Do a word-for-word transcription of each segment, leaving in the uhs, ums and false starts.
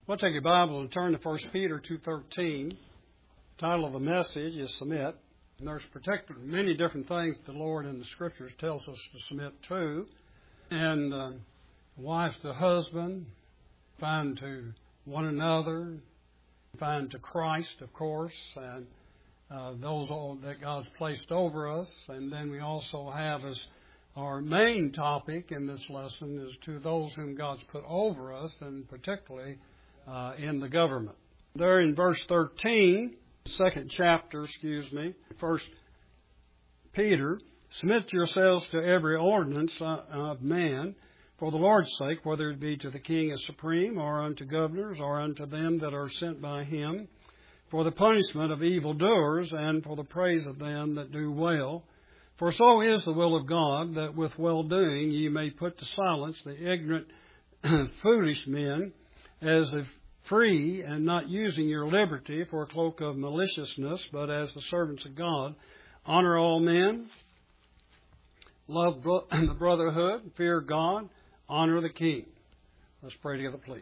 Well, take your Bible and turn to First Peter two thirteen. The title of the message is Submit. And there's particularly many different things the Lord in the Scriptures tells us to submit to. And uh, wives to husband, find to one another, find to Christ, of course, and uh, those all that God's placed over us. And then we also have as our main topic in this lesson is to those whom God's put over us, and particularly uh, in the government. There in verse thirteen, second chapter, excuse me, First Peter, submit yourselves to every ordinance of man for the Lord's sake, whether it be to the king as supreme, or unto governors, or unto them that are sent by him, for the punishment of evildoers, and for the praise of them that do well. For so is the will of God, that with well-doing ye may put to silence the ignorant, foolish men, as if free, and not using your liberty for a cloak of maliciousness, but as the servants of God. Honor all men, love bro- the brotherhood, fear God, honor the king. Let's pray together, please.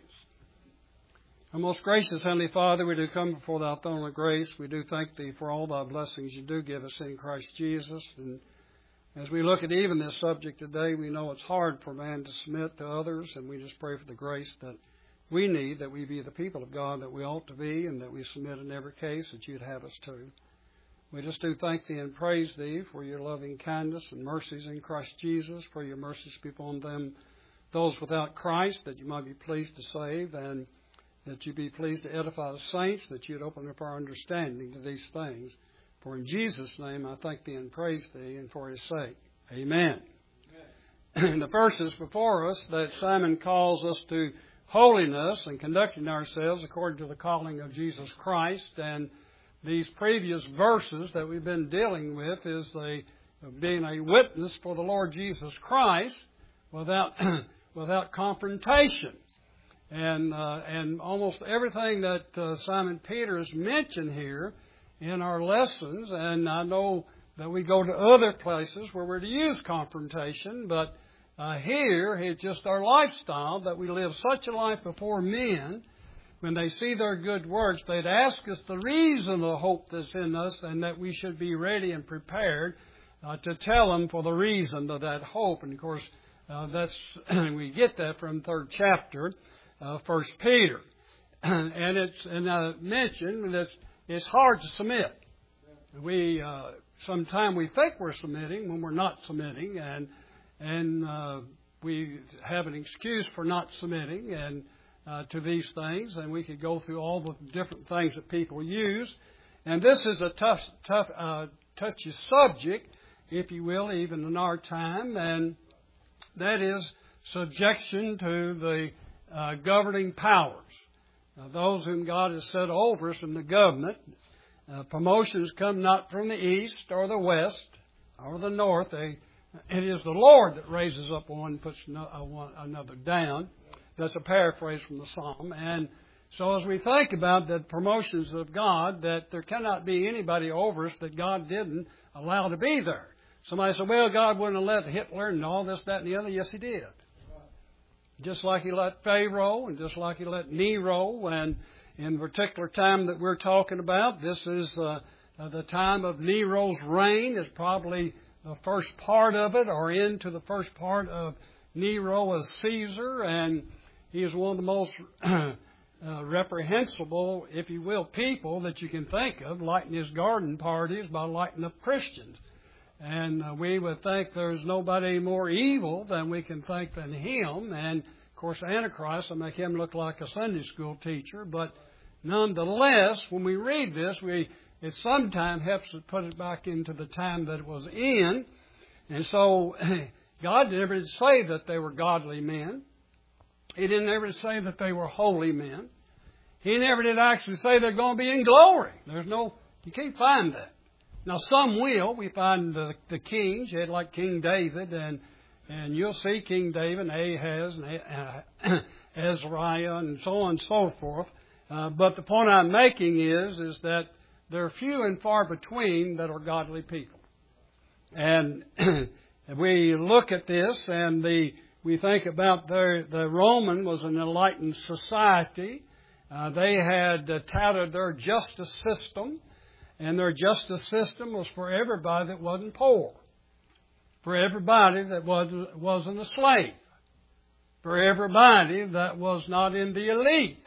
Our most gracious Heavenly Father, we do come before Thy throne of grace. We do thank Thee for all Thy blessings You do give us in Christ Jesus. And as we look at even this subject today, we know it's hard for man to submit to others, and we just pray for the grace that we need, that we be the people of God that we ought to be, and that we submit in every case that You'd have us to. We just do thank Thee and praise Thee for Your loving kindness and mercies in Christ Jesus, for Your mercies be upon them, those without Christ, that You might be pleased to save, and that You be pleased to edify the saints, that You'd open up our understanding to these things. For in Jesus' name I thank Thee and praise Thee, and for His sake. Amen. Amen. In the verses before us that Simon calls us to holiness and conducting ourselves according to the calling of Jesus Christ, and these previous verses that we've been dealing with is the being a witness for the Lord Jesus Christ without without confrontation. And uh, and almost everything that uh, Simon Peter has mentioned here in our lessons, and I know that we go to other places where we're to use confrontation, but uh, here it's just our lifestyle, that we live such a life before men. When they see their good works, they'd ask us the reason of the hope that's in us, and that we should be ready and prepared uh, to tell them for the reason of that hope. And of course, uh, that's we get that from third chapter. Uh, First Peter, and it's and I mentioned that it's hard to submit. We uh, sometimes we think we're submitting when we're not submitting, and and uh, we have an excuse for not submitting and uh, to these things. And we could go through all the different things that people use. And this is a tough, tough, uh, touchy subject, if you will, even in our time, and that is subjection to the Uh, governing powers. Now, those whom God has set over us in the government, uh, promotions come not from the east or the west or the north. They, it is the Lord that raises up one and puts no, uh, one, another down. That's a paraphrase from the Psalm. And so as we think about the promotions of God, that there cannot be anybody over us that God didn't allow to be there. Somebody said, well, God wouldn't have let Hitler and all this, that, and the other. Yes, He did. Just like He let Pharaoh, and just like He let Nero, and in the particular time that we're talking about, this is uh, the time of Nero's reign. Is probably the first part of it, or into the first part of Nero as Caesar, and he is one of the most uh, reprehensible, if you will, people that you can think of, lighting his garden parties by lighting up Christians. And uh, we would think there's nobody more evil than we can think than him. And, of course, Antichrist will make him look like a Sunday school teacher. But nonetheless, when we read this, we it sometimes helps to put it back into the time that it was in. And so God never did say that they were godly men. He didn't ever say that they were holy men. He never did actually say they're going to be in glory. There's no, you can't find that. Now, some will. We find the, the kings, you had like King David, and and you'll see King David, and Ahaz, and uh, Azariah, and so on and so forth. Uh, but the point I'm making is, is that there are few and far between that are godly people. And we look at this, and the we think about the, the Roman was an enlightened society, Uh, they had uh, touted their justice system, and their justice system was for everybody that wasn't poor, for everybody that wasn't, wasn't a slave, for everybody that was not in the elite,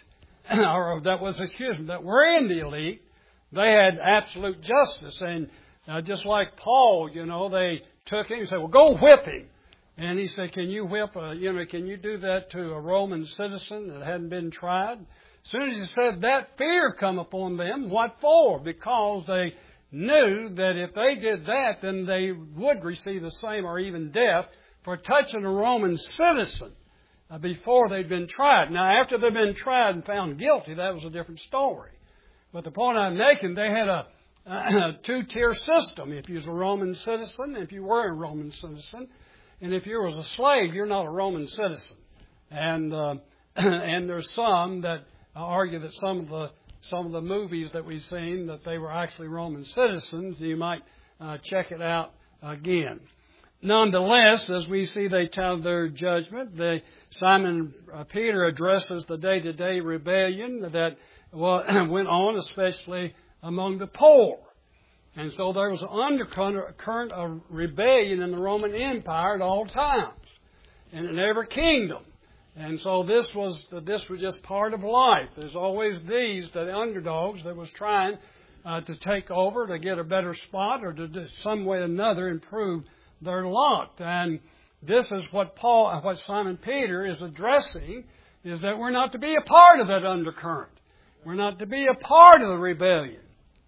or that was, excuse me, that were in the elite. They had absolute justice. And uh, just like Paul, you know, they took him and said, well, go whip him. And he said, can you whip, a, you know, can you do that to a Roman citizen that hadn't been tried? As soon as he said that, fear come upon them. What for? Because they knew that if they did that, then they would receive the same or even death for touching a Roman citizen uh, before they'd been tried. Now, after they'd been tried and found guilty, that was a different story. But the point I'm making, they had a, a two-tier system. If you was a Roman citizen, if you were a Roman citizen, and if you was a slave, you're not a Roman citizen. And uh, and there's some that argue that some of the some of the movies that we've seen that they were actually Roman citizens. You might uh, check it out again. Nonetheless, as we see they tell their judgment, they, Simon uh, Peter addresses the day-to-day rebellion that well, went on, especially among the poor. And so there was an undercurrent of rebellion in the Roman Empire at all times and in every kingdom. And so this was this was just part of life. There's always these, the underdogs that was trying uh, to take over, to get a better spot, or to do some way or another improve their lot. And this is what Paul, what Simon Peter is addressing, is that we're not to be a part of that undercurrent. We're not to be a part of the rebellion.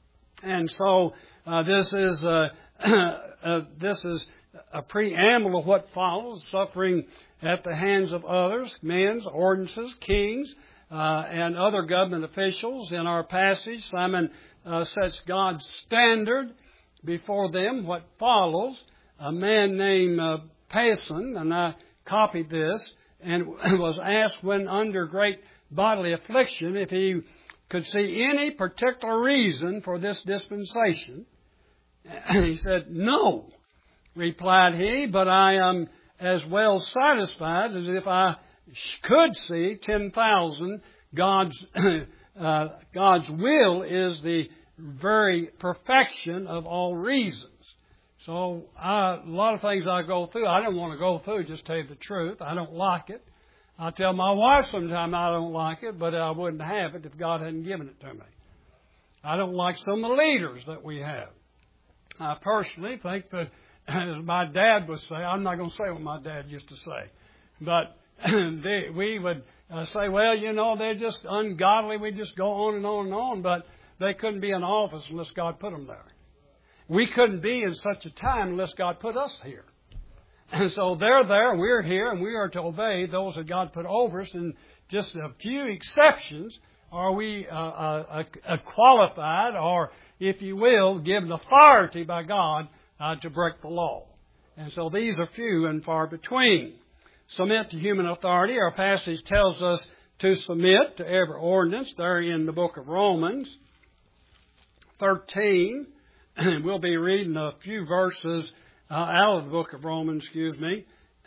And so uh, this is uh, uh, this is a preamble of what follows: suffering at the hands of others, men's, ordinances, kings, uh, and other government officials. In our passage, Simon uh, sets God's standard before them. What follows: a man named uh, Payson, and I copied this, and was asked when under great bodily affliction if he could see any particular reason for this dispensation. And he said, no, replied he, but I am as well satisfied as if I could see ten thousand. God's, uh, God's will is the very perfection of all reasons. So I, a lot of things I go through, I don't want to go through, just tell you the truth. I don't like it. I tell my wife sometimes I don't like it, but I wouldn't have it if God hadn't given it to me. I don't like some of the leaders that we have. I personally think that, as my dad would say, I'm not going to say what my dad used to say, but they, we would uh, say, well, you know, they're just ungodly. We just go on and on and on, but they couldn't be in office unless God put them there. We couldn't be in such a time unless God put us here. And so they're there, we're here, and we are to obey those that God put over us. And just a few exceptions are we uh, uh, uh, qualified, or, if you will, given authority by God uh, to break the law. And so these are few and far between. Submit to human authority. Our passage tells us to submit to every ordinance. There in the book of Romans thirteen. We'll be reading a few verses uh, out of the book of Romans, excuse me.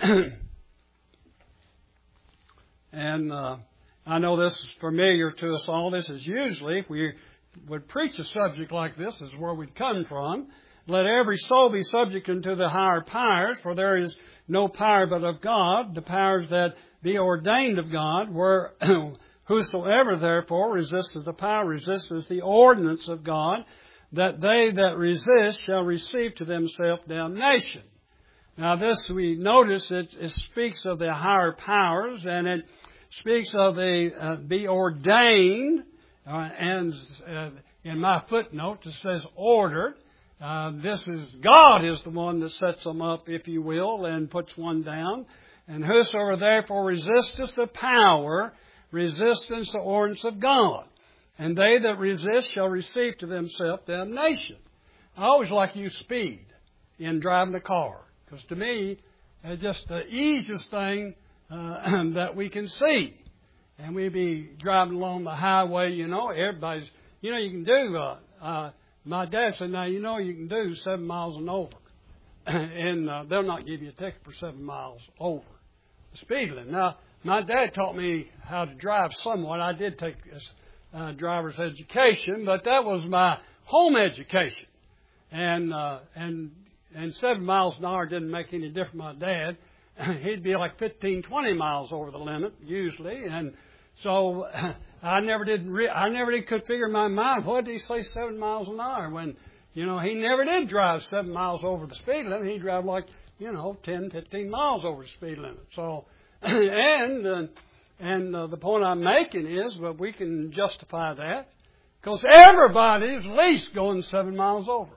and uh, I know this is familiar to us all. This is usually, if we would preach a subject like this, this is where we'd come from. Let every soul be subject unto the higher powers, for there is no power but of God, the powers that be ordained of God, where whosoever therefore resisteth the power, resisteth the ordinance of God, that they that resist shall receive to themselves damnation. Now this, we notice, it, it speaks of the higher powers, and it speaks of the uh, be ordained, uh, and uh, in my footnote it says ordered. Uh, this is, God is the one that sets them up, if you will, and puts one down. And whosoever therefore resisteth the power, resisteth the ordinance of God. And they that resist shall receive to themselves damnation. I always like to use speed in driving a car, because to me, it's just the easiest thing uh, that we can see. And we be driving along the highway, you know, everybody's, you know, you can do, uh, uh, my dad said, now, you know, you can do seven miles and over. and uh, they'll not give you a ticket for seven miles over the speed limit. Now, My dad taught me how to drive somewhat. I did take uh, driver's education, but that was my home education. And uh, and and seven miles an hour didn't make any difference to my dad. He'd be like fifteen, twenty miles over the limit usually, and so I never did. Re- I never did could figure in my mind, what did he say seven miles an hour when, you know, he never did drive seven miles over the speed limit. He drove like, you know, ten, fifteen miles over the speed limit. So, and uh, and uh, the point I'm making is, well, we can justify that because everybody's at least going seven miles over.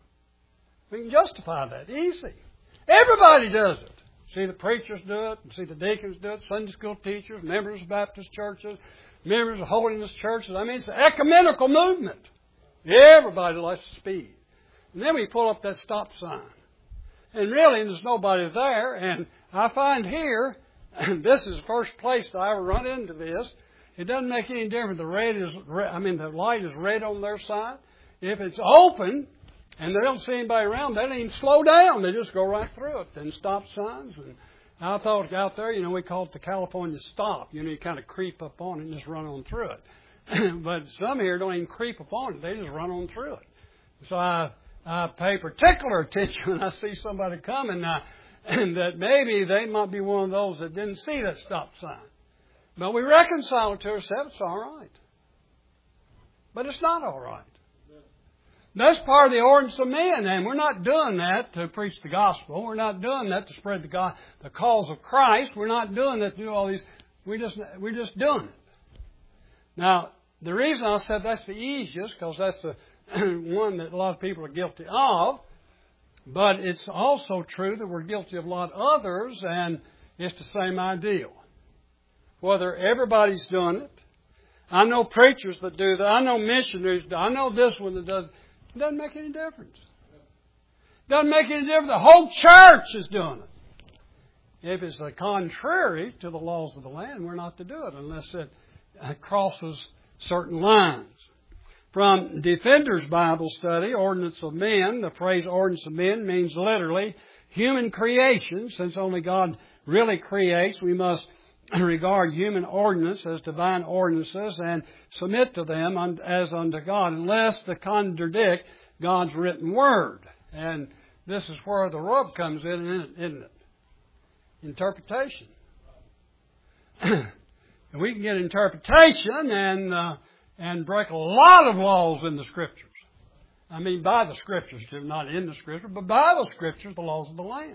We can justify that easy. Everybody does it. See the preachers do it, and see the deacons do it, Sunday school teachers, members of Baptist churches, members of holiness churches. I mean, it's an ecumenical movement. Everybody likes to speed. And then we pull up that stop sign. And really, there's nobody there. And I find here, and this is the first place that I ever run into this, it doesn't make any difference. The red is, I mean, the light is red on their side. If it's open, and they don't see anybody around, they don't even slow down. They just go right through it. And stop signs. And I thought out there, you know, we call it the California stop. You know, you kind of creep up on it and just run on through it. But some here don't even creep up on it. They just run on through it. So I, I pay particular attention when I see somebody coming now, and that maybe they might be one of those that didn't see that stop sign. But we reconcile it to ourselves. It's all right. But it's not all right. That's part of the ordinance of men, and we're not doing that to preach the gospel. We're not doing that to spread the go- the cause of Christ. We're not doing that to do all these. We just we're just doing it. Now, the reason I said that's the easiest, because that's the one that a lot of people are guilty of. But it's also true that we're guilty of a lot of others, and it's the same ideal. Whether everybody's doing it, I know preachers that do that. I know missionaries. I know this one that does. It doesn't make any difference. It doesn't make any difference. The whole church is doing it. If it's contrary to the laws of the land, we're not to do it unless it crosses certain lines. From Defender's Bible Study, Ordinance of Men, the phrase ordinance of men means literally human creation. Since only God really creates, we must regard human ordinance as divine ordinances and submit to them as unto God, unless they contradict God's written word. And this is where the rub comes in, isn't it? Interpretation. And we can get interpretation and uh, and break a lot of laws in the Scriptures. I mean, by the Scriptures, not in the Scripture, but by the Scriptures, the laws of the land.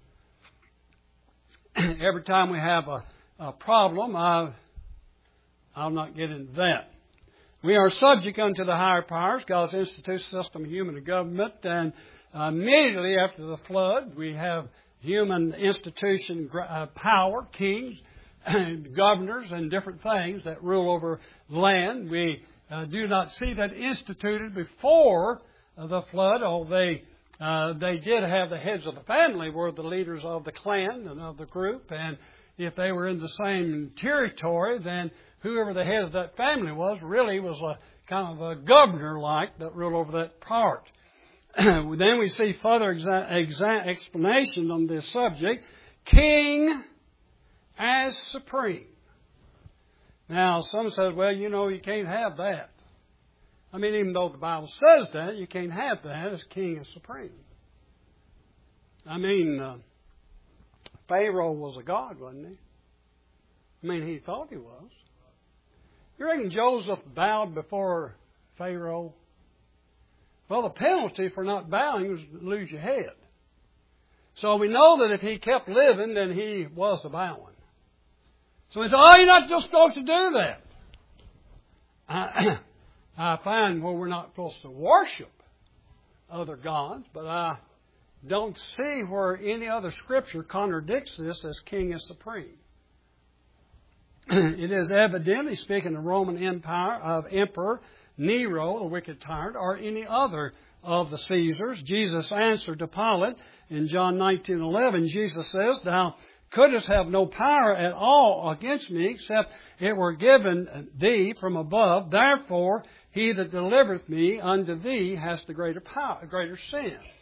Every time we have a A problem, I, I'll not get into that. We are subject unto the higher powers, God's instituted system of human government, and uh, immediately after the flood, we have human institution uh, power, kings, and governors, and different things that rule over land. We uh, do not see that instituted before uh, the flood, although they, uh, they did have the heads of the family were the leaders of the clan and of the group, and if they were in the same territory, then whoever the head of that family was really was a kind of a governor-like that ruled over that part. Then we see further exa- exa- explanation on this subject. King as supreme. Now, some says, well, you know, you can't have that. I mean, even though the Bible says that, you can't have that as king as supreme. I mean... Uh, Pharaoh was a god, wasn't he? I mean, he thought he was. You reckon Joseph bowed before Pharaoh? Well, the penalty for not bowing was to lose your head. So we know that if he kept living, then he was the bowing. So he said, oh, you're not just supposed to do that. I, I find where we're not supposed to worship other gods, but I don't see where any other scripture contradicts this as king as supreme. It is evidently speaking of Roman Empire, of Emperor Nero, the wicked tyrant, or any other of the Caesars. Jesus answered to Pilate in John nineteen eleven. Jesus says, thou couldst have no power at all against me, except it were given thee from above. Therefore, he that delivereth me unto thee has the greater power, greater sin.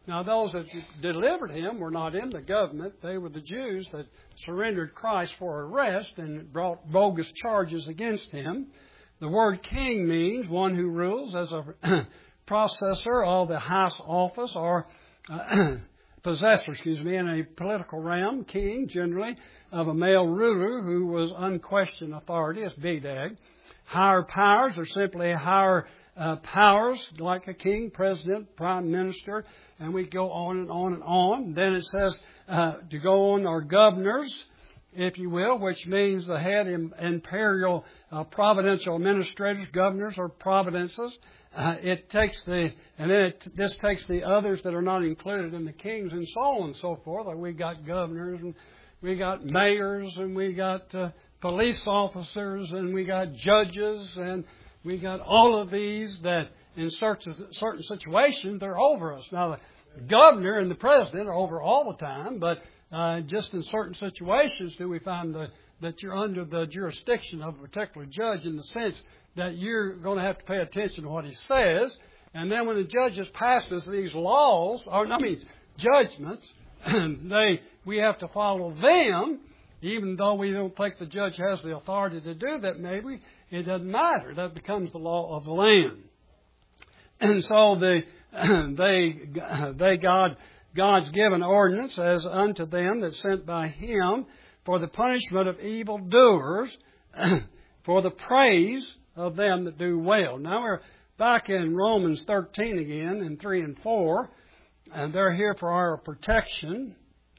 Now, those that delivered him were not in the government. They were the Jews that surrendered Christ for arrest and brought bogus charges against him. The word king means one who rules as a processor of the highest office or uh, possessor, excuse me, in a political realm. King, generally, of a male ruler who was unquestioned authority, as Bedag. Higher powers are simply higher uh, powers, like a king, president, prime minister, and we go on and on and on. Then it says uh, to go on are governors, if you will, which means the head imperial uh, providential administrators, governors or providences. Uh, it takes the, and then it, this takes the others that are not included in the kings and so on and so forth. Like we got governors and we got mayors and we got uh, police officers and we got judges and we got all of these that in certain, certain situations they're over us. Now the governor and the president are over all the time, but uh, just in certain situations do we find the, that you're under the jurisdiction of a particular judge in the sense that you're going to have to pay attention to what he says. And then when the judges passes these laws, or I mean judgments, they we have to follow them, even though we don't think the judge has the authority to do that. Maybe it doesn't matter. That becomes the law of the land. And so the they they God God's given ordinance as unto them that sent by Him for the punishment of evildoers, for the praise of them that do well. Now we're back in Romans thirteen again, in three and four, and they're here for our protection.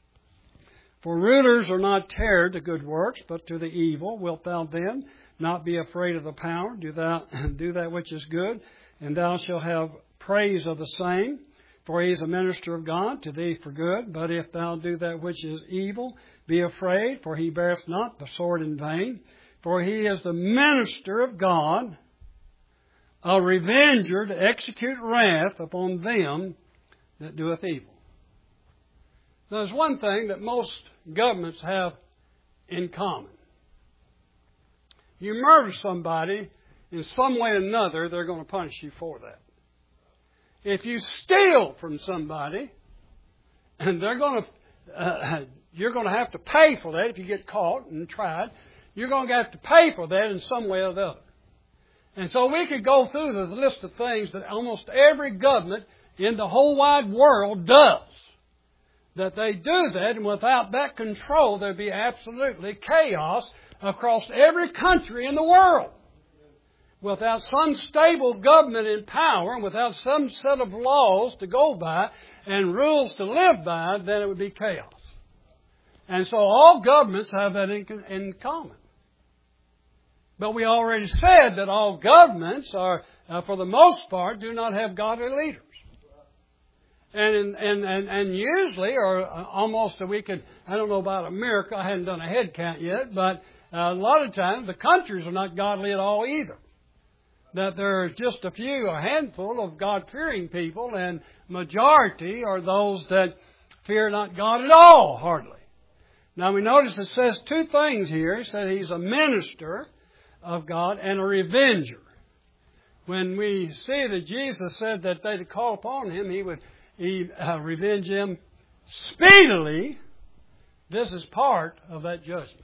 For rulers are not terror to good works, but to the evil. Wilt thou then not be afraid of the power? Do thou do that which is good, and thou shalt have praise of the same. For he is a minister of God to thee for good. But if thou do that which is evil, be afraid, for he beareth not the sword in vain. For he is the minister of God, a revenger to execute wrath upon them that doeth evil. Now, there's one thing that most governments have in common. You murder somebody, in some way or another, they're going to punish you for that. If you steal from somebody, and they're going to, uh, you're going to have to pay for that if you get caught and tried. You're going to have to pay for that in some way or the other. And so we could go through the list of things that almost every government in the whole wide world does. That they do that, and without that control, there'd be absolutely chaos across every country in the world. Without some stable government in power, and without some set of laws to go by and rules to live by, then it would be chaos. And so all governments have that in, in common. But we already said that all governments are, uh, for the most part, do not have godly leaders. And and and, and usually, or almost, we could, I don't know about America, I haven't done a head count yet, but uh, a lot of times the countries are not godly at all either. That there are just a few, a handful of God-fearing people, and majority are those that fear not God at all, hardly. Now we notice it says two things here. It says He's a minister of God and a revenger. When we see that Jesus said that they that call upon Him, He would he, uh, revenge them speedily, this is part of that judgment.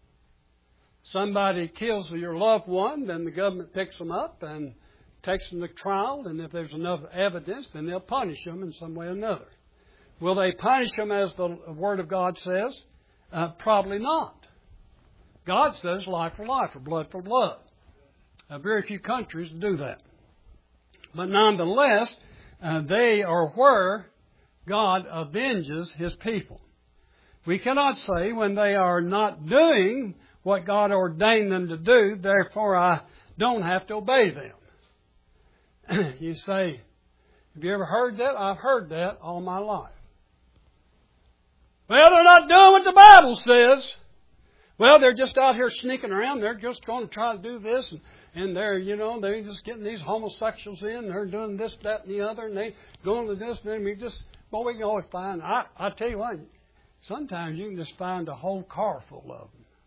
Somebody kills your loved one, then the government picks them up and takes them to trial, and if there's enough evidence, then they'll punish them in some way or another. Will they punish them as the Word of God says? Uh, probably not. God says life for life, or blood for blood. Uh, very few countries do that. But nonetheless, uh, they are where God avenges His people. We cannot say when they are not doing what God ordained them to do, therefore I don't have to obey them. You say, have you ever heard that? I've heard that all my life. Well, they're not doing what the Bible says. Well, they're just out here sneaking around. They're just going to try to do this. And, and they're, you know, they're just getting these homosexuals in. They're doing this, that, and the other. And they going to this. And we just, well, we can always find. I, I tell you what, sometimes you can just find a whole car full of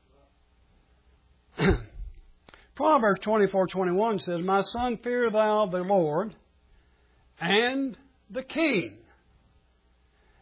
them. Proverbs twenty-four twenty-one says, My son, fear thou the Lord and the king.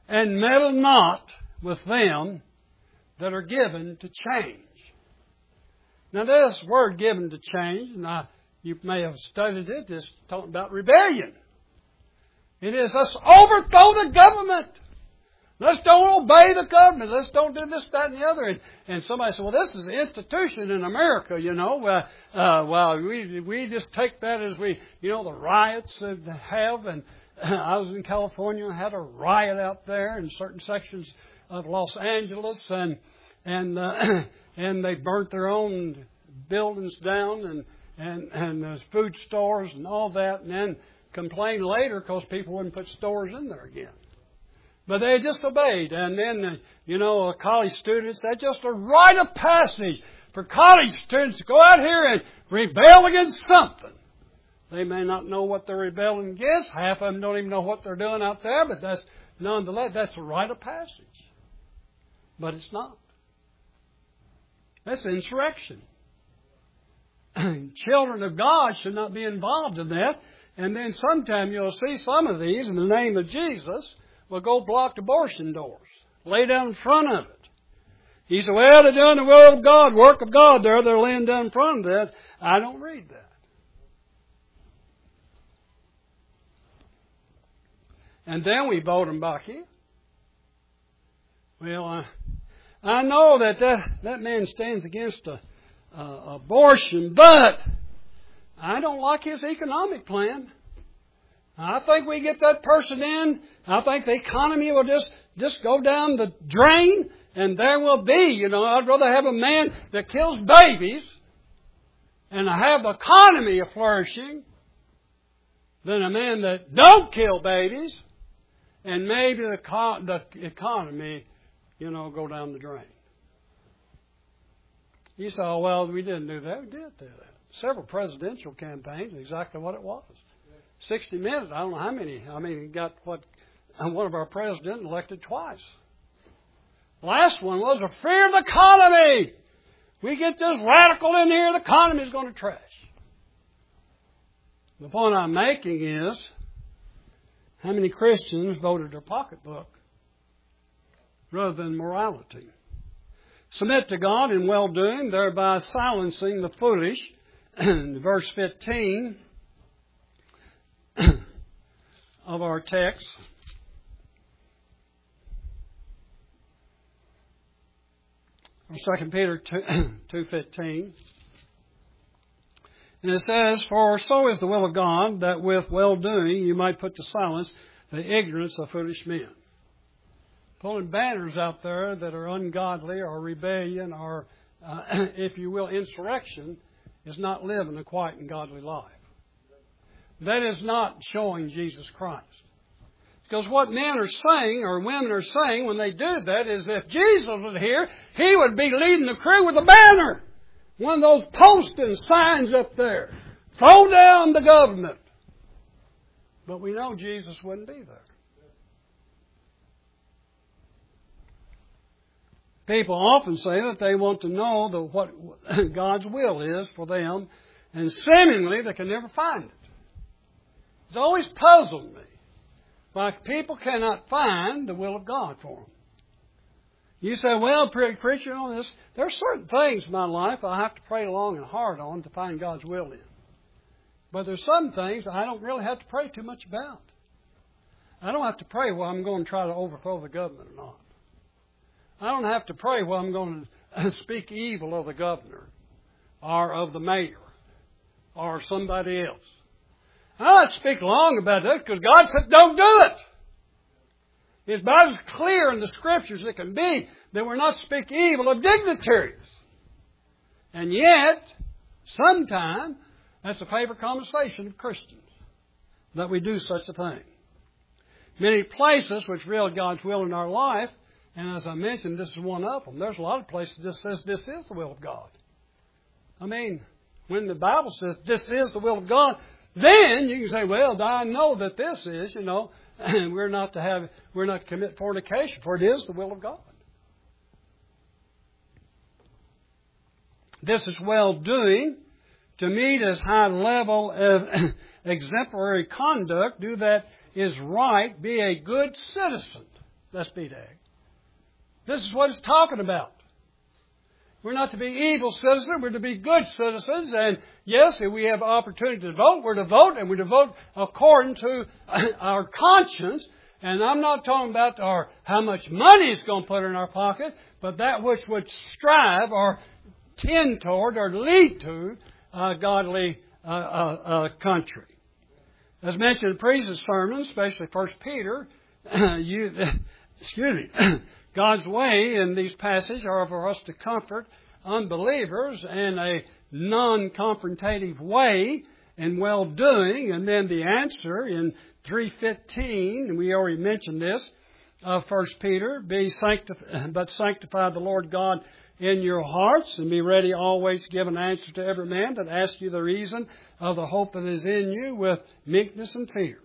and meddle not with them that are given to change. Now this word given to change, and I, you may have studied it, is talking about rebellion. It is let's overthrow the government. Let's don't obey the government. Let's don't do this, that, and the other. And, and somebody said, well, this is an institution in America, you know. Uh, uh, well, we we just take that as we, you know, the riots that they have. And I was in California and had a riot out there in certain sections of Los Angeles. And and uh, and they burnt their own buildings down and, and, and there's food stores and all that. And then complained later because people wouldn't put stores in there again. But they just obeyed. And then, you know, a college student said just a rite of passage for college students to go out here and rebel against something. They may not know what they're rebelling against. Half of them don't even know what they're doing out there. But that's nonetheless, that's a rite of passage. But it's not. That's insurrection. Children of God should not be involved in that. And then sometime you'll see some of these in the name of Jesus will go block abortion doors, lay down in front of it. He said, well, they're doing the will of God, work of God there. They're laying down in front of that. I don't read that. And then we vote them back in. Well, I, I know that, that that man stands against a, uh, abortion, but I don't like his economic plan. I think we get that person in. I think the economy will just, just go down the drain, and there will be, you know, I'd rather have a man that kills babies and have the economy flourishing than a man that don't kill babies and maybe the, co- the economy, you know, go down the drain. You say, oh, well, we didn't do that. We did do that. Several presidential campaigns, exactly what it was. sixty minutes, I don't know how many. I mean, he got what one of our presidents elected twice. Last one was a fear of the economy. We get this radical in here, the economy is going to trash. The point I'm making is, how many Christians voted their pocketbook rather than morality? Submit to God in well-doing, thereby silencing the foolish. Verse fifteen of our text. Second Peter two fifteen. And it says, for so is the will of God, that with well-doing you might put to silence the ignorance of foolish men. Pulling banners out there that are ungodly or rebellion or, uh, if you will, insurrection is not living a quiet and godly life. That is not showing Jesus Christ. Because what men are saying or women are saying when they do that is if Jesus was here, He would be leading the crew with a banner. One of those posting signs up there. Throw down the government. But we know Jesus wouldn't be there. People often say that they want to know the, what God's will is for them, and seemingly they can never find it. It's always puzzled me why people cannot find the will of God for them. You say, well, preacher, you know, this, there are certain things in my life I have to pray long and hard on to find God's will in. But there's some things I don't really have to pray too much about. I don't have to pray, well, I'm going to try to overthrow the government or not. I don't have to pray, well, I'm going to speak evil of the governor or of the mayor or somebody else. I don't have to speak long about that because God said don't do it. It's about as clear in the Scriptures as it can be that we're not to speak evil of dignitaries. And yet, sometimes, that's a favorite conversation of Christians, that we do such a thing. Many places which reveal God's will in our life, and as I mentioned, this is one of them. There's a lot of places that just says this is the will of God. I mean, when the Bible says this is the will of God, then you can say, well, I know that this is, you know, and we're not to have, we're not to commit fornication, for it is the will of God. This is well-doing, to meet as high level of exemplary conduct, do that is right, be a good citizen. Let's be there. This is what it's talking about. We're not to be evil citizens. We're to be good citizens. And yes, if we have opportunity to vote, we're to vote, and we're to vote according to our conscience. And I'm not talking about our how much money it's going to put in our pocket, but that which would strive or tend toward or lead to a godly uh, uh, uh, country. As mentioned in previous sermons, especially First Peter, you, excuse me, God's way in these passages are for us to comfort unbelievers in a non-confrontative way and well-doing. And then the answer in three fifteen, and we already mentioned this, uh, First Peter, be sanctif- but sanctify the Lord God in your hearts, and be ready always to give an answer to every man that asks you the reason of the hope that is in you with meekness and fear.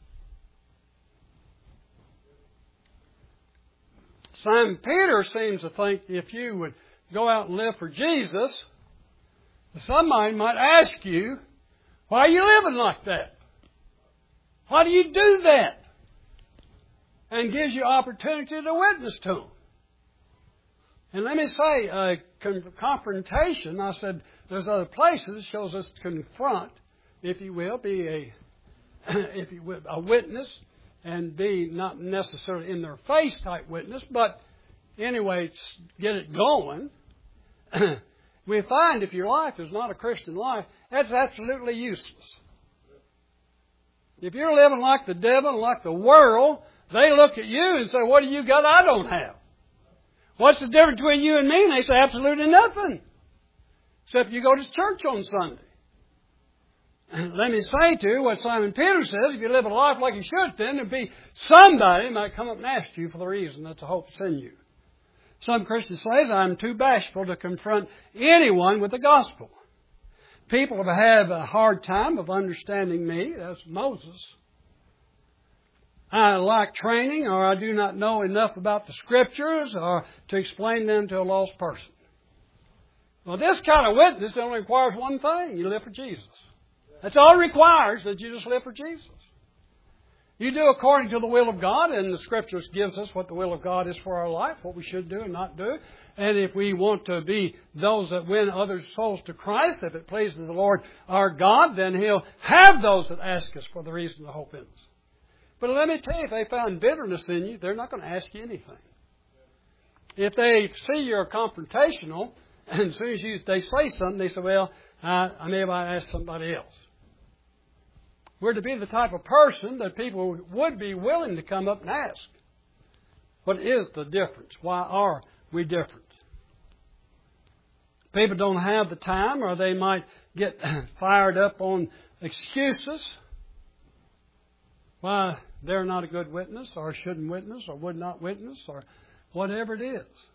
Simon Peter seems to think if you would go out and live for Jesus, somebody might ask you, why are you living like that? Why do you do that? And gives you opportunity to witness to them. And let me say, uh, confrontation, I said, there's other places that shows us to confront, if you will, be a, if you will, a witness, and be not necessarily in their face type witness, but anyway, get it going. We find if your life is not a Christian life, that's absolutely useless. If you're living like the devil, like the world, they look at you and say, what do you got I don't have? What's the difference between you and me? And they say, absolutely nothing. Except you go to church on Sunday. Let me say to you what Simon Peter says, if you live a life like you should, then there'll be somebody might come up and ask you for the reason that the hope's in you. Some Christian says, I'm too bashful to confront anyone with the gospel. People have a hard time of understanding me. That's Moses. I lack training, or I do not know enough about the Scriptures, or to explain them to a lost person. Well, this kind of witness only requires one thing. You live for Jesus. That's all it requires, that you just live for Jesus. You do according to the will of God, and the Scriptures gives us what the will of God is for our life, what we should do and not do. And if we want to be those that win other souls to Christ, if it pleases the Lord our God, then He'll have those that ask us for the reason to hope in us. But let me tell you, if they found bitterness in you, they're not going to ask you anything. If they see you're confrontational, and as soon as you, they say something, they say, well, I, I may have asked somebody else. We're to be the type of person that people would be willing to come up and ask. What is the difference? Why are we different? People don't have the time, or they might get fired up on excuses. Why they're not a good witness, or shouldn't witness, or would not witness, or whatever it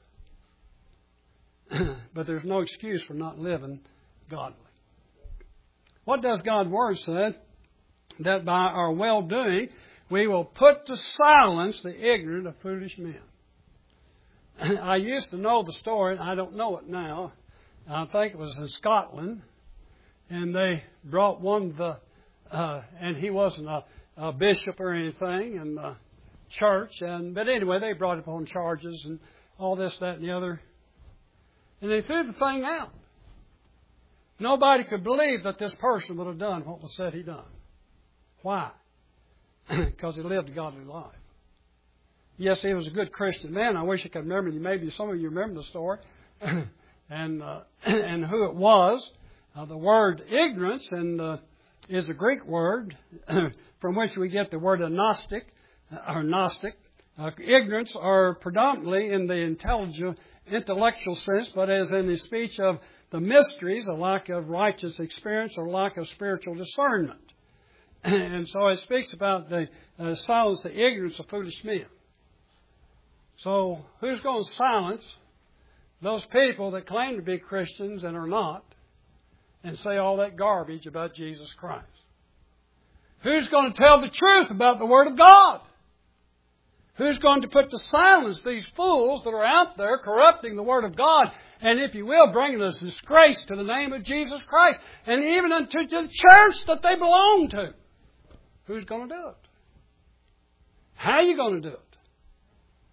is. But there's no excuse for not living godly. What does God's Word say? That by our well-doing, we will put to silence the ignorant of foolish men. I used to know the story, I don't know it now. I think it was in Scotland, and they brought one of the, uh, and he wasn't a, a bishop or anything in the church, and but anyway, they brought him on charges and all this, that, and the other, and they threw the thing out. Nobody could believe that this person would have done what was said he done. Why? Because he lived a godly life. Yes, he was a good Christian man. I wish I could remember. Maybe some of you remember the story. and uh, and who it was. Uh, the word ignorance and uh, is a Greek word from which we get the word agnostic, or Gnostic. Uh, ignorance are predominantly in the intelligent, intellectual sense, but as in the speech of the mysteries, a lack of righteous experience or lack of spiritual discernment. And so it speaks about the uh, silence the ignorance of foolish men. So who's going to silence those people that claim to be Christians and are not, and say all that garbage about Jesus Christ? Who's going to tell the truth about the Word of God? Who's going to put to silence these fools that are out there corrupting the Word of God, and if you will, bringing us disgrace to the name of Jesus Christ, and even unto the church that they belong to? Who's going to do it? How are you going to do it?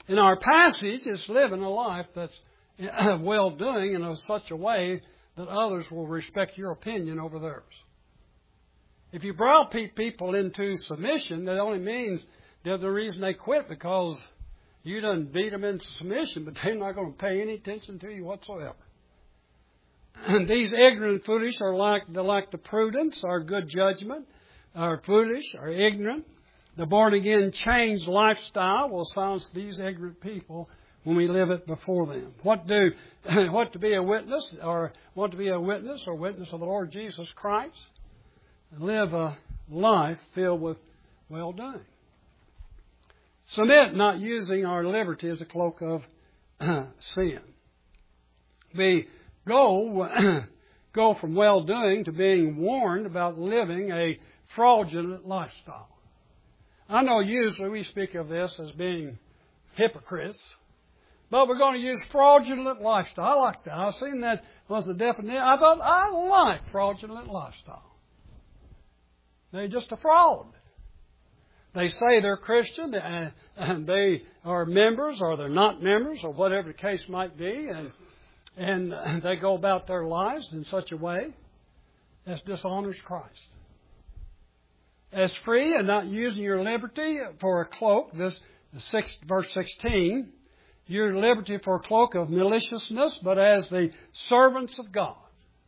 In our passage, it's living a life that's well-doing in such a way that others will respect your opinion over theirs. If you browbeat people into submission, that only means that the reason they quit because you done beat them into submission, but they're not going to pay any attention to you whatsoever. And these ignorant and foolish are like the, like the prudence, or good judgment, are foolish, are ignorant. The born-again changed lifestyle will silence these ignorant people when we live it before them. What do, what to be a witness, or want to be a witness or witness of the Lord Jesus Christ? Live a life filled with well-doing. Submit, not using our liberty as a cloak of sin. We go, go from well-doing to being warned about living a fraudulent lifestyle. I know usually we speak of this as being hypocrites, but we're going to use fraudulent lifestyle. I like that. I seen that was the definition. I thought, I like fraudulent lifestyle. They're just a fraud. They say they're Christian, and they are members, or they're not members, or whatever the case might be, and and they go about their lives in such a way as dishonors Christ. As free and not using your liberty for a cloak, this six, verse sixteen, your liberty for a cloak of maliciousness, but as the servants of God.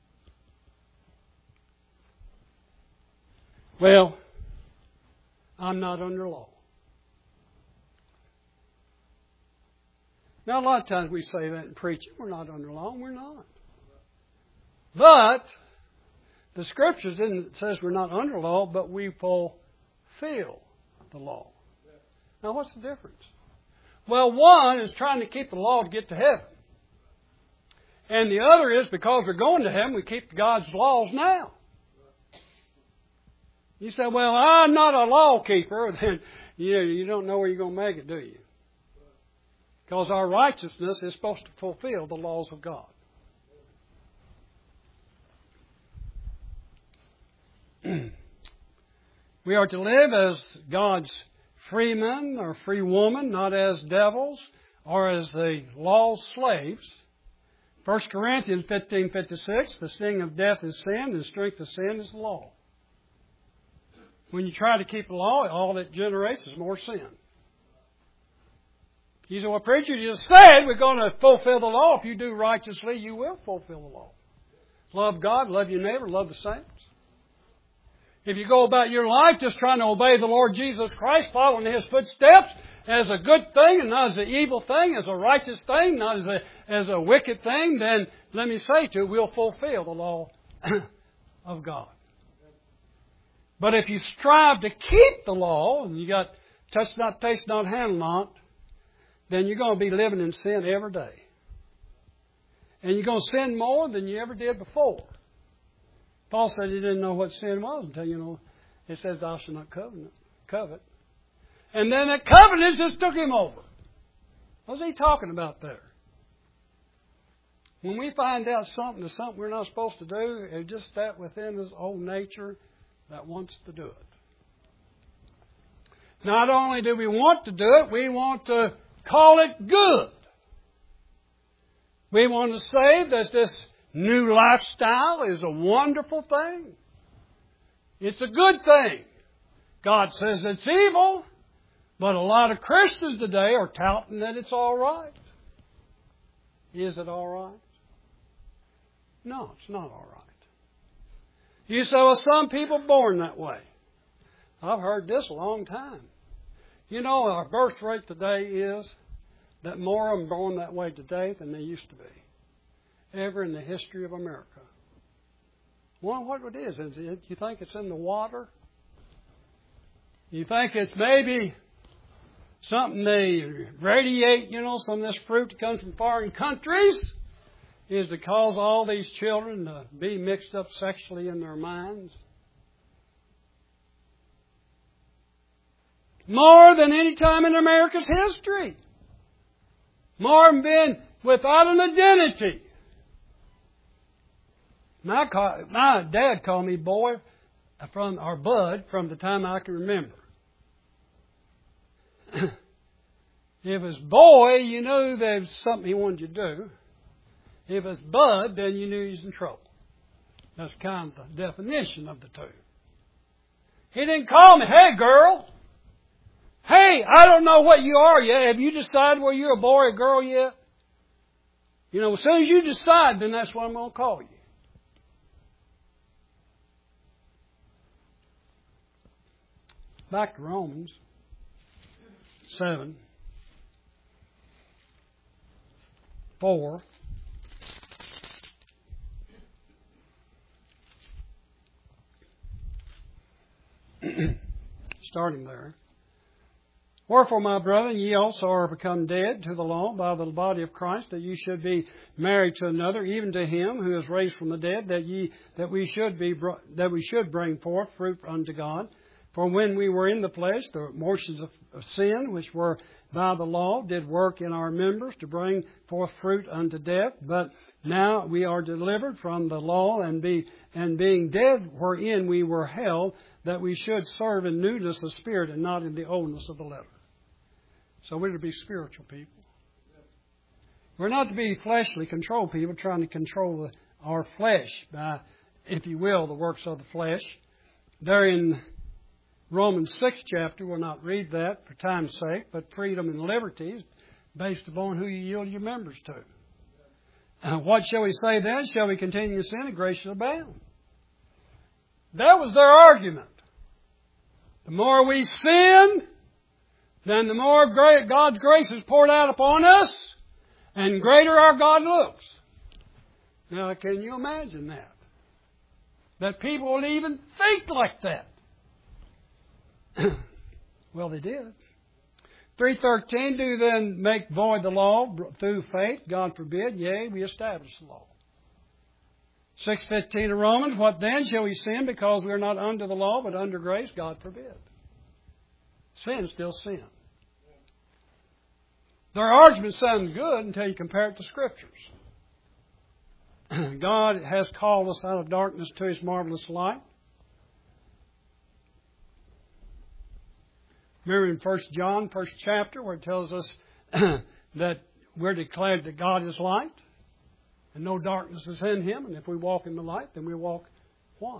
Well, I'm not under law. Now, a lot of times we say that in preaching. We're not under law. We're not. But the Scriptures didn't says we're not under law, but we fulfill the law. Now, what's the difference? Well, one is trying to keep the law to get to heaven. And the other is because we're going to heaven, we keep God's laws now. You say, well, I'm not a law keeper. Then you know, you don't know where you're going to make it, do you? Because our righteousness is supposed to fulfill the laws of God. We are to live as God's free men or free woman, not as devils or as the law's slaves. First Corinthians fifteen fifty-six, the sting of death is sin, and the strength of sin is the law. When you try to keep the law, all it generates is more sin. You say, well, preacher, you just said we're going to fulfill the law. If you do righteously, you will fulfill the law. Love God, love your neighbor, love the saints. If you go about your life just trying to obey the Lord Jesus Christ, following His footsteps as a good thing and not as an evil thing, as a righteous thing, not as a, as a wicked thing, then let me say to you, we'll fulfill the law of God. But if you strive to keep the law, and you got touch not, taste not, handle not, then you're going to be living in sin every day. And you're going to sin more than you ever did before. Paul said he didn't know what sin was until, you know, it says, thou shalt not covet. covet. And then that covenant just took him over. What's he talking about there? When we find out something is something we're not supposed to do, it's just that within his old nature that wants to do it. Not only do we want to do it, we want to call it good. We want to say that this new lifestyle is a wonderful thing. It's a good thing. God says it's evil, but a lot of Christians today are touting that it's all right. Is it all right? No, it's not all right. You say, well, some people are born that way. I've heard this a long time. You know, our birth rate today is that more of them are born that way today than they used to be, ever in the history of America. Well, what it is, is it, you think it's in the water? You think it's maybe something they radiate, you know, some of this fruit that comes from foreign countries is to cause all these children to be mixed up sexually in their minds. More than any time in America's history. More than being without an identity. My, my dad called me boy from or bud from the time I can remember. If it's boy, you knew there was something he wanted you to do. If it's bud, then you knew he was in trouble. That's kind of the definition of the two. He didn't call me, hey girl, hey, I don't know what you are yet. Have you decided whether you're a boy or a girl yet? You know, as soon as you decide, then that's what I'm going to call you. Back to Romans seven, four. Starting there. Wherefore, my brethren, ye also are become dead to the law by the body of Christ, that ye should be married to another, even to him who is raised from the dead, that ye that we should be that we should bring forth fruit unto God. For when we were in the flesh, the motions of, of sin, which were by the law, did work in our members to bring forth fruit unto death. But now we are delivered from the law, and be and being dead wherein we were held, that we should serve in newness of spirit and not in the oldness of the letter. So we're to be spiritual people. We're not to be fleshly control people, trying to control the, our flesh by, if you will, the works of the flesh. There in Romans sixth chapter, we'll not read that for time's sake, but freedom and liberty is based upon who you yield your members to. Uh, what shall we say then? Shall we continue in sin and grace shall abound? That was their argument. The more we sin, then the more great God's grace is poured out upon us, and greater our God looks. Now, can you imagine that? That people will even think like that. Well, they did. three thirteen, do then make void the law through faith? God forbid. Yea, we establish the law. six fifteen of Romans, what then? Shall we sin because we are not under the law but under grace? God forbid. Sin is still sin. Their argument sounds good until you compare it to Scriptures. God has called us out of darkness to His marvelous light. Remember in First John, first chapter, where it tells us that we're declared that God is light, and no darkness is in Him, and if we walk in the light, then we walk what?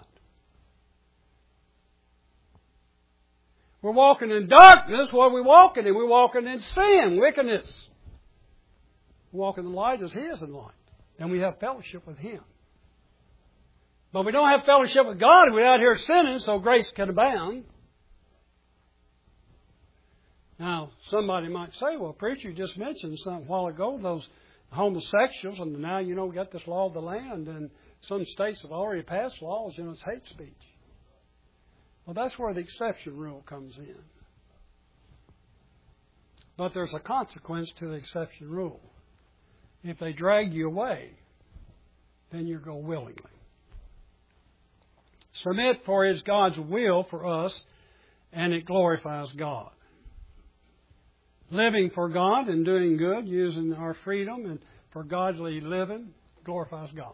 We're walking in darkness. What are we walking in? We're walking in sin, wickedness. We walk in the light as He is in light, and we have fellowship with Him. But we don't have fellowship with God if we're out here sinning, so grace can abound. Now, somebody might say, well, preacher, you just mentioned something a while ago, those homosexuals, and now, you know, we got this law of the land, and some states have already passed laws, you know, it's hate speech. Well, that's where the exception rule comes in. But there's a consequence to the exception rule. If they drag you away, then you go willingly. Submit, for it is God's will for us, and it glorifies God. Living for God and doing good, using our freedom and for godly living, glorifies God.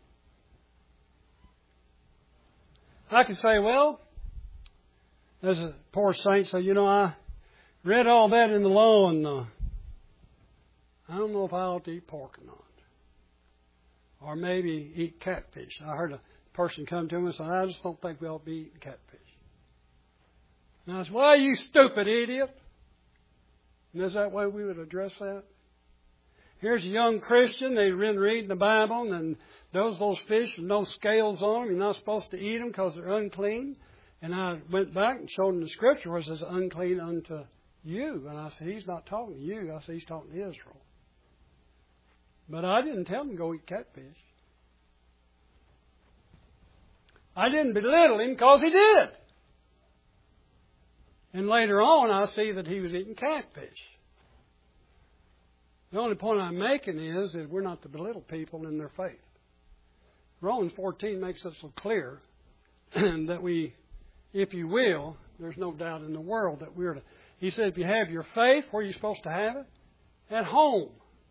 I can say, well, there's a poor saint say, you know, I read all that in the law, and uh, I don't know if I ought to eat pork or not. Or maybe eat catfish. I heard a person come to me and say, I just don't think we ought to be eating catfish. And I said, well, you stupid idiot. And is that way we would address that? Here's a young Christian. They've been reading the Bible, and those those fish with no scales on them, you're not supposed to eat them because they're unclean. And I went back and showed him the Scripture where it says, unclean unto you. And I said, he's not talking to you. I said, he's talking to Israel. But I didn't tell him to go eat catfish. I didn't belittle him because he did. And later on, I see that he was eating catfish. The only point I'm making is that we're not to belittle people in their faith. Romans fourteen makes it so clear that we, if you will, there's no doubt in the world that we're to. He said, if you have your faith, where are you supposed to have it? At home.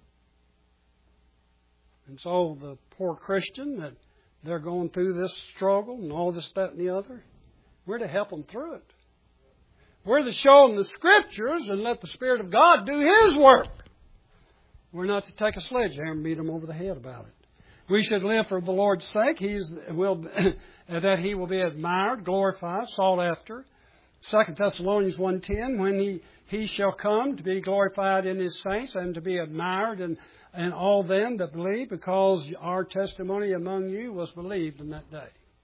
And so the poor Christian that they're going through this struggle and all this, that, and the other, we're to help them through it. We're to show them the Scriptures and let the Spirit of God do His work. We're not to take a sledgehammer and beat them over the head about it. We should live for the Lord's sake. He's will that He will be admired, glorified, sought after. Second Thessalonians one ten, when He He shall come to be glorified in His saints and to be admired and and all them that believe, because our testimony among you was believed in that day.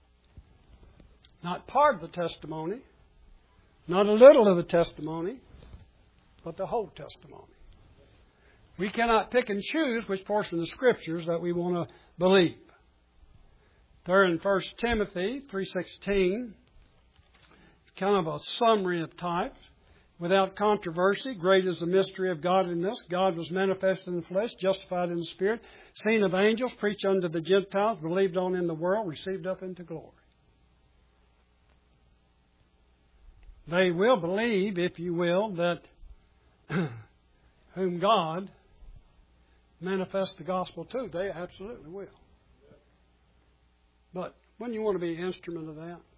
Not part of the testimony, not a little of the testimony, but the whole testimony. We cannot pick and choose which portion of the Scriptures that we want to believe. Third in First Timothy three sixteen, kind of a summary of types. Without controversy, great is the mystery of godliness. God was manifested in the flesh, justified in the Spirit, seen of angels, preached unto the Gentiles, believed on in the world, received up into glory. They will believe, if you will, that whom God manifests the gospel to. They absolutely will. But when you want to be an instrument of that,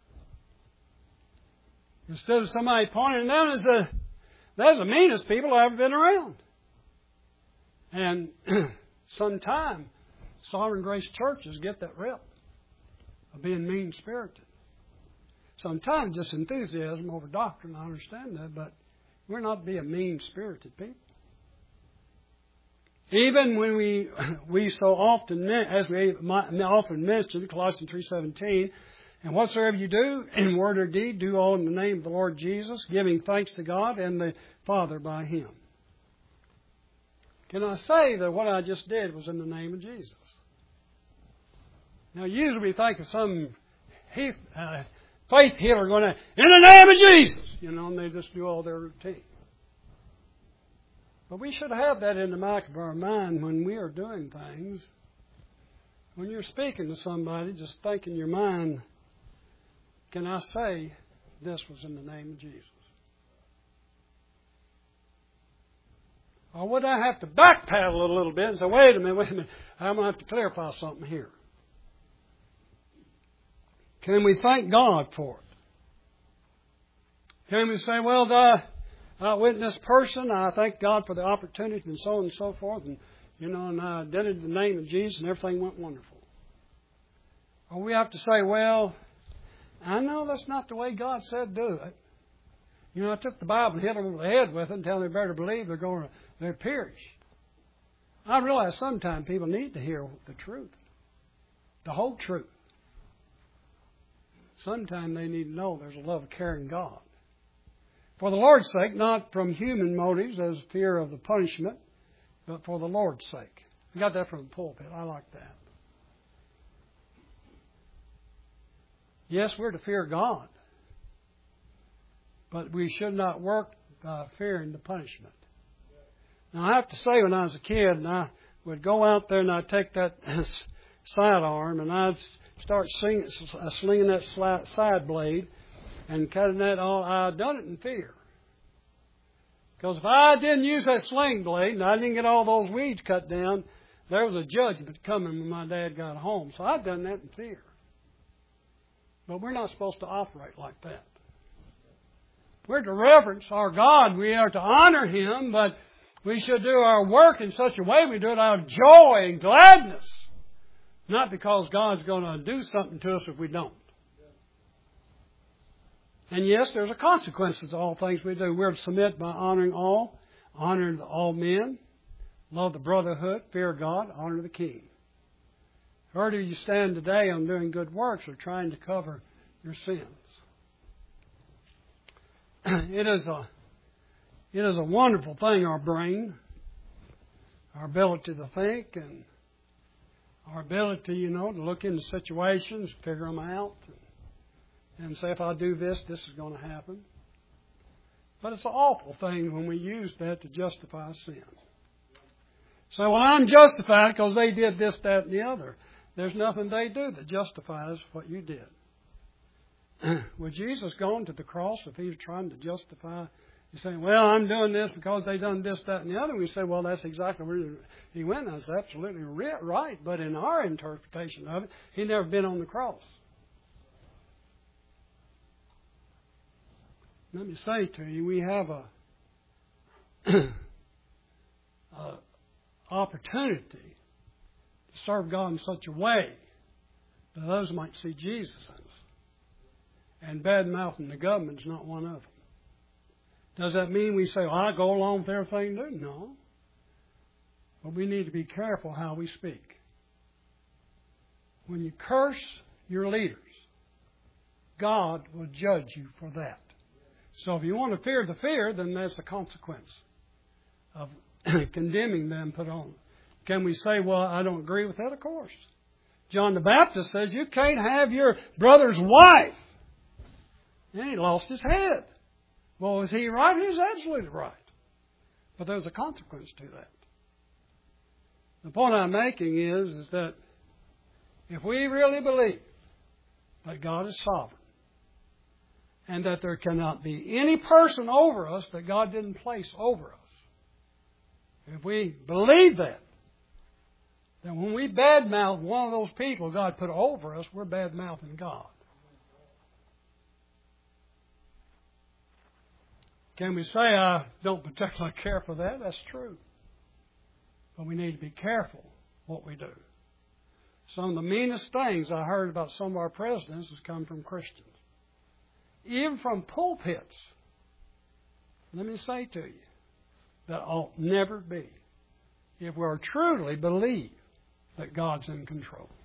instead of somebody pointing them as the, that's the meanest people I've ever been around. And sometime Sovereign Grace churches get that rep of being mean-spirited. Sometimes just enthusiasm over doctrine, I understand that, but we're not being mean-spirited people. Even when we we so often, as we often mention, Colossians three seventeen, and whatsoever you do, in word or deed, do all in the name of the Lord Jesus, giving thanks to God and the Father by Him. Can I say that what I just did was in the name of Jesus? Now, usually we think of some uh, faith healer going to, in the name of Jesus, you know, and they just do all their routine. But we should have that in the back of our mind when we are doing things. When you're speaking to somebody, just think in your mind, can I say this was in the name of Jesus? Or would I have to backpedal a little bit and say, wait a minute, wait a minute, I'm going to have to clarify something here. Can we thank God for it? Can we say, well, the, I witnessed this person, I thank God for the opportunity and so on and so forth, and you know, and I did it in the name of Jesus and everything went wonderful. Or we have to say, well, I know that's not the way God said do it. You know, I took the Bible and hit them over the head with it and tell them they better believe they're going to they're perish. I realize sometimes people need to hear the truth, the whole truth. Sometimes they need to know there's a love of caring God. For the Lord's sake, not from human motives as fear of the punishment, but for the Lord's sake. I got that from the pulpit. I like that. Yes, we're to fear God, but we should not work uh, fearing the punishment. Now, I have to say, when I was a kid, and I would go out there and I'd take that sidearm and I'd start singing, slinging that side blade and cutting that all. I'd done it in fear. Because if I didn't use that sling blade and I didn't get all those weeds cut down, there was a judgment coming when my dad got home. So I'd done that in fear. But we're not supposed to operate like that. We're to reverence our God. We are to honor Him, but we should do our work in such a way we do it out of joy and gladness. Not because God's going to do something to us if we don't. And yes, there's a consequence to all things we do. We're to submit by honoring all, honoring all men, love the brotherhood, fear God, honor the king. Where do you stand today on doing good works or trying to cover your sins? It is a it is a wonderful thing, our brain, our ability to think, and our ability, you know, to look into situations, figure them out, and, and say, if I do this, this is going to happen. But it's an awful thing when we use that to justify sin. So, well, I'm justified because they did this, that, and the other. There's nothing they do that justifies what you did. Would Jesus go to the cross if He was trying to justify? He's saying, well, I'm doing this because they done this, that, and the other. We say, well, that's exactly where He went. That's absolutely right. But in our interpretation of it, He never been on the cross. Let me say to you, we have a, a opportunity to serve God in such a way that others might see Jesus in us. And bad-mouthing the government is not one of them. Does that mean we say, well, I go along with everything they do? No. But we need to be careful how we speak. When you curse your leaders, God will judge you for that. So if you want to fear the fear, then that's the consequence of condemning them put on. Can we say, well, I don't agree with that? Of course. John the Baptist says you can't have your brother's wife. And he lost his head. Well, is he right? He's absolutely right. But there's a consequence to that. The point I'm making is, is that if we really believe that God is sovereign and that there cannot be any person over us that God didn't place over us, if we believe that, then when we badmouth one of those people God put over us, we're badmouthing God. Can we say, I don't particularly care for that? That's true. But we need to be careful what we do. Some of the meanest things I heard about some of our presidents has come from Christians. Even from pulpits. Let me say to you, that ought never be if we are truly believe that God's in control.